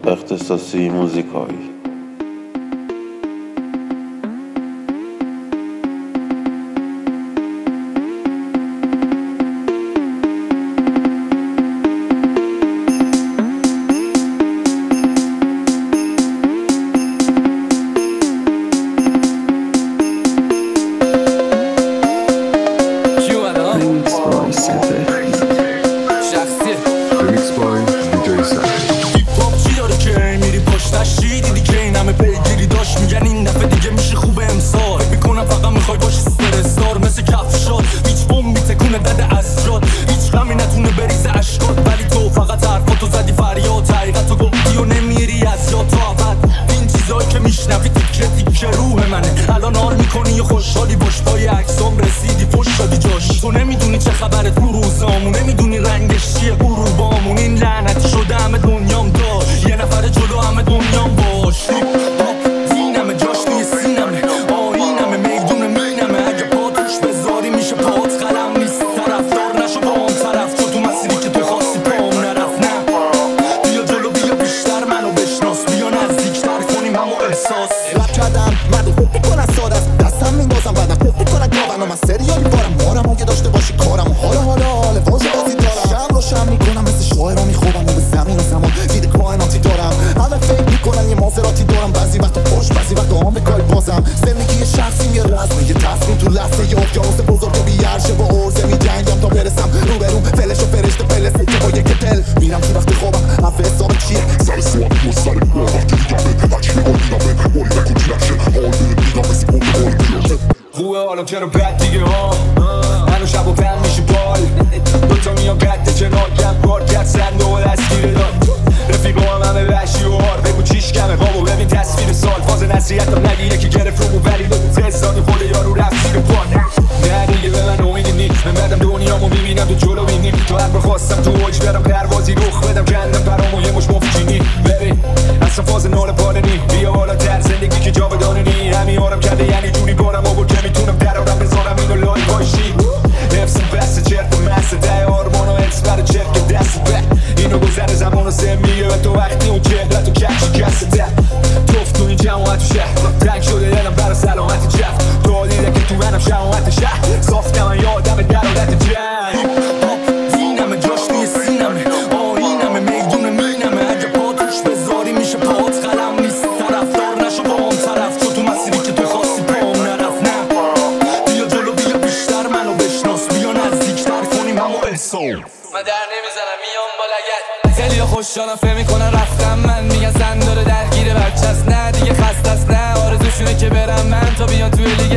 اختصاصی موزیکایی. میگن این دفعه دیگه میشه خوب امسال میکنم فقط میخوای باشی سوپرستار مثل کفشات هیچ بوم میتکونه دده از جات هیچ غمی نتونه بریزه اشکات ولی تو فقط حرفاتو زدی فریاد حقیقتو گفتی و نمیری از یاد تا ابد این چیزایی که میشنوی تیکه تیکه روح منه الان حال میکنی و خوشحالی باش پای عکسام رسیدی پشت دادی جاش تو نمیدونی چه خبره تو روزامون نمیدونی رنگش چیه غروبامون این لعنتی شده همه دنیام داشت یه نفر جلو همه دنیام باش رب کردم مردم خوب میکنن ساده است دستم میبازم بعدم خوب میکنن گاون من سریالی بارم مارم اگه داشته باشی کارم حالا واژه بازی دارم شب روشن میکنم مثل شاعرها میخوابم و به زمین و زمان دید کائناتی دارم همه فکر میکنن یه مازراتی دارم بعضی وقتا پشت بعضی وقتا آمریکایی بازم زندگی شخصیم یه رسم یه تصمیم تو لحظه یه اقیانوس بزرگ بیارشه با عرضه میجنگم تا برسم روبروم فلش و فرشته فلسه که با یک دل میرم تو وقت خوابم حرف حساب چیه سر سوال و سر کار وقتی خوبه حالا چرا بد دیگه ها هنو شب و پن میشه بال دوتا میان قد کنار بار کرد سند و دستگیره داد رفیقا هم همه وحشی و هار بگو چیش کمه بابا ببین تصویر سال فاز نصیحتم نگی یکی گرفت رو ولی دو تستانی خود یارو رفت زیر پاد نه دیگه به من امیدی نیست من بعدم دنیامو میبینم تو جلو بینیم تو هر خواستم تو اوج برم پروازی رخ بدم کندم پرامو یه مش مفجینی ببین اصلا فاز نال پالنی بیا بالا تر زندگی که جاودانه نی همین آرم کرده یعنی جوری بارم آور که میتونم درارم بذارم اینو لای باشی نفسم بسته چرت و مسته ده آرمان و حس بر چرک دست بک اینو گذر زمان و سه میگه و تو وقتی اون چهرت و کچی کسته توف تو این جماعت و شهر تنگ شده دلم برا سلامت جفت تو دیده که تو منم شماعت شهر صاف من یادم درالت جنگ دینمه جاش توی سینمه آینمه میدونه مینمه اگه پا توش بذاری میشه پات قلم نیست طرفدار نشو با هم طرف تو مسیری که تو خواستی پام نرفت نه بیا جلو بیا بیشتر منو بشناس بیا نزدیکتر کنیم همو احساس من در نمیزنم میام با لگت خیلی خوشحالم فهم میکنن رفتم من میگن زن داره درگیر بچه‌ست نه دیگه خسته است نه آرزوشونه که برم من تا بیان توی لیگ